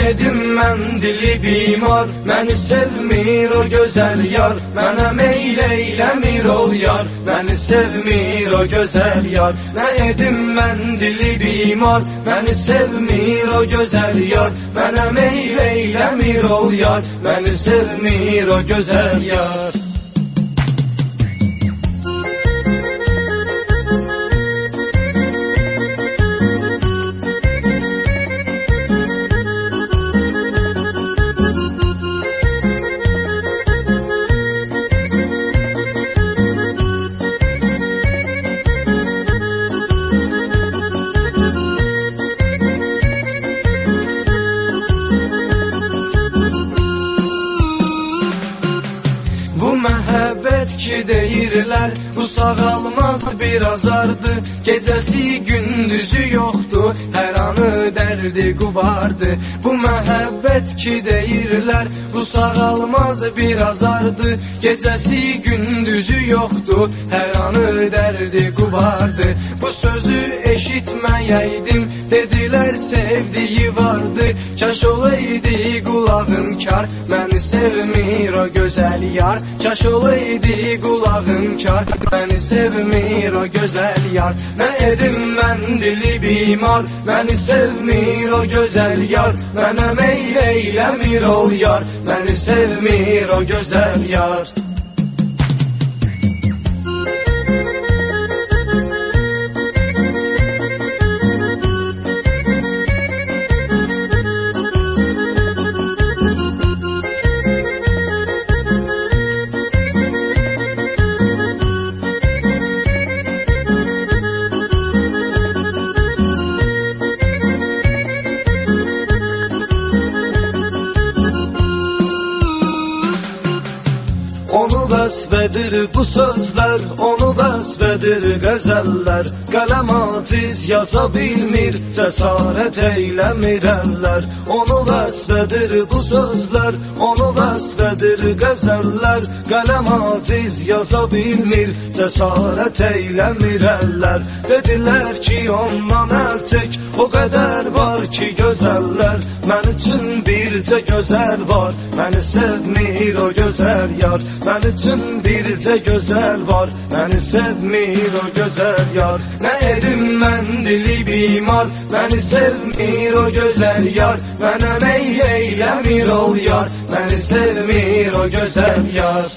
edim mən dili bimar, məni sevmir o gözəl yar, mənə meyl eyləmir ol yar, məni sevmir o gözəl yar. Nə edim mən dili bimar, məni sevmir o gözəl yar, mənə meyl eyləmir ol yar, məni sevmir o gözəl yar. Məhəbbət ki deyirlər, bu sağalmaz bir azardır. Gecəsi gündüzü yoxdur, hər anı dərdi quvardır. Bu məhəbbət ki deyirlər, bu sağalmaz bir azardır. Gecəsi gündüzü yoxdur, hər anı dərdi quvardır. Bu sözü eşitməyəydim, dedilər sevdiyi vardı. Kaş olaydı qulağım kar, məni sevmir o gözəl yar. Kaş olaydı qulağım kar, məni sevmir o gözəl yar. Nə edim mən dili bimar, məni sevmir o gözəl yar, mənə meyl eyləmir ol yar, məni sevmir o gözəl yar. Onu vəsfədir bu sözlər, onu vəsfədir qəzəllər. Qələm aciz yaza bilmir, cəsarət eyləmir əllər. Onu vəsfədir bu sözlər, onu vəsfədir qəzəllər. Qələm aciz yaza bilmir, cəsarət eyləmir əllər. Dedilər ki ondan əl çək, o qədər var ki gözəllər. Mən üçün bircə gözəl var, məni sevmir o gözəl yar. Mən üçün bircə gözəl var, məni sevmir o gözəl yar. Nə edim mən dili bimar, məni sevmir o gözəl yar. Mənə meyl eyləmir ol yar, məni sevmir o gözəl yar.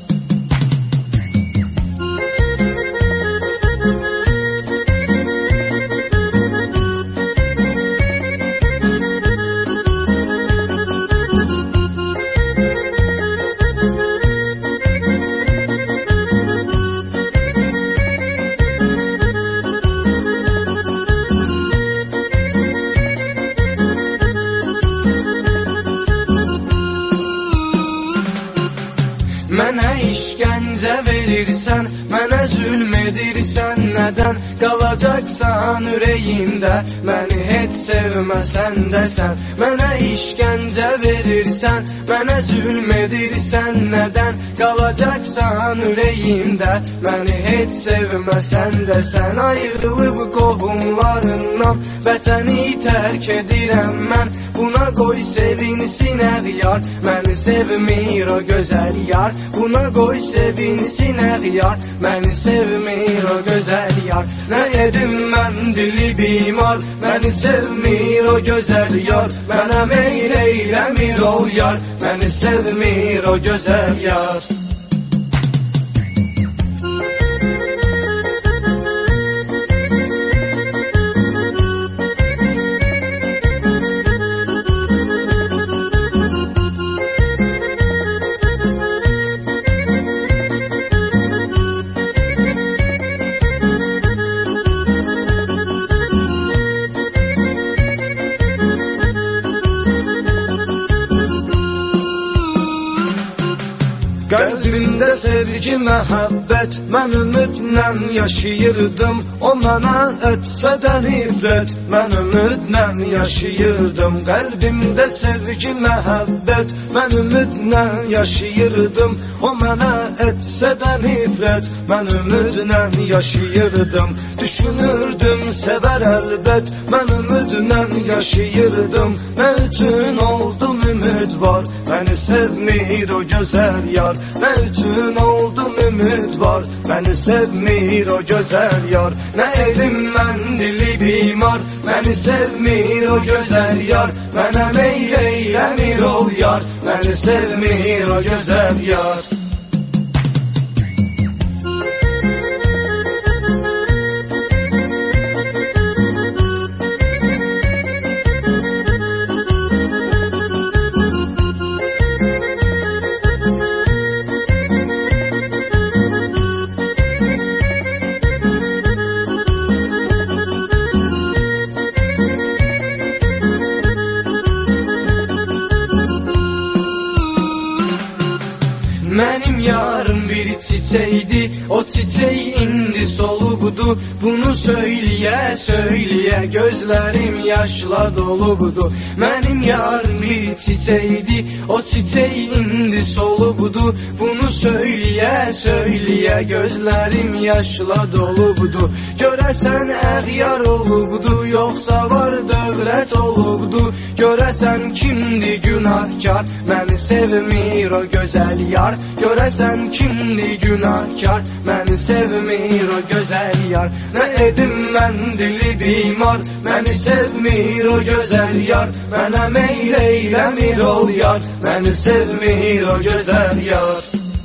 Mənə işgəncə verirsən, mənə zülm edirsən, nədən qalacaqsan ürəyimdə, məni heç sevməsən dəsən. Mənə işgəncə verirsən, mənə zülm edirsən, nədən qalacaqsan ürəyimdə, məni heç sevməsən dəsən. Ayrılıb qohumlarından, vətəni tərk edirəm mən, buna qoy sevinsin əğyar, məni sevmir o gözəl yar. Buna qoy sevinsin əğyar, məni sevmir o gözəl yar. Nə edim mən dili bimar, məni sevmir o gözəl yar. Mənə meyl eyləmir ol yar, məni sevmir o gözəl yar. Qəlbimdə sevgi, məhəbbət, mən ümidlə yaşayırdım. O mənə etsə də nifrət, mən ümidlə yaşayırdım. Qəlbimdə sevgi, məhəbbət, mən ümidlə yaşayırdım. O mənə etsə də nifrət, mən ümidlə yaşayırdım. Düşünürdüm, sevər əlbət, mən ümidlə yaşayırdım. Nə üçün oldum ümid var, məni sevmir o gözəl yar. Nə üçün oldum ümid var, məni sevmir o gözəl yar. Nə elim mən dili bimar, məni sevmir o gözəl yar. Mənə meyl eyləmir ol yar, məni sevmir o gözəl yar. Mənim yarım bir çiçəkdi, o çiçək indi solubdu. Bunu söyləyə, söyləyə gözlərim yaşla dolubdu. Mənim yarım bir çiçəkdi, o çiçək indi solubdu. Bunu söyləyə, söyləyə gözlərim yaşla dolubdu. Görəsən əğyar olubdu, yoxsa var dövlət olubdu. Görəsən kimdi günahkar, məni sevmir o gözəl yar. Görəsən kimdi günahkar, məni sevmir o gözəl yar. Nə edim mən dili bimar, məni sevmir o gözəl yar. Mənə meyl eyləmir ol yar, məni sevmir o gözəl yar.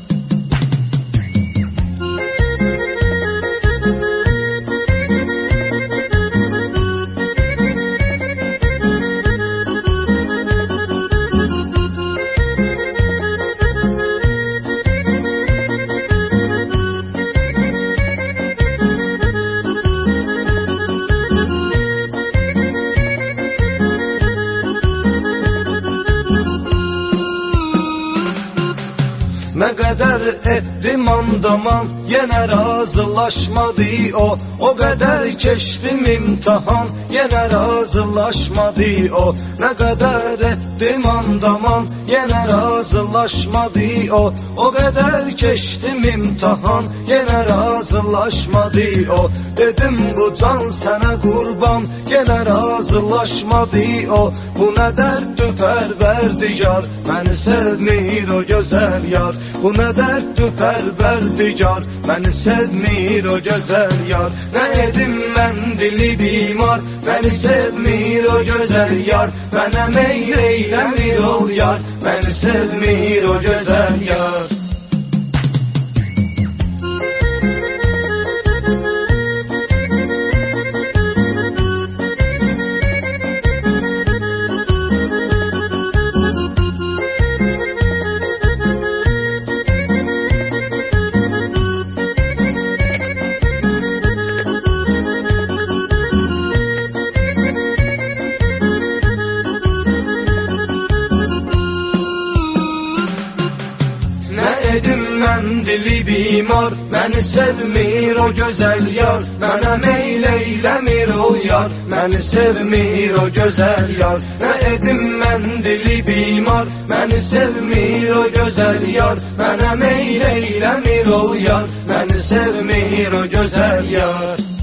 Nə qədər etdim andaman, yenə razılaşmadı o. O qədər keçdim imtihan, yenə razılaşmadı o. Nə qədər etdim andaman, yenə razılaşmadı o. O qədər keçdim imtihan, yenə razılaşmadı o. Dedim bu can sənə qurban, yenə razılaşmadı o. Bu nə dərddir pərverdigar, məni sevmir o gözəl yar. Bu nə dərddir pərverdigar, məni sevmir o gözəl yar. Nə edim mən dili bimar, məni sevmir o gözəl yar. Mənə meyl eyləmir ol yar, məni sevmir o gözəl yar. Edim mən dili bimar, məni sevmir o gözəl yar. Mənə meyl eyləmir ol yar, məni sevmir o gözəl yar. Nə edim mən dili bimar, məni sevmir o gözəl yar. Mənə meyl eyləmir ol yar, məni sevmir o gözəl yar.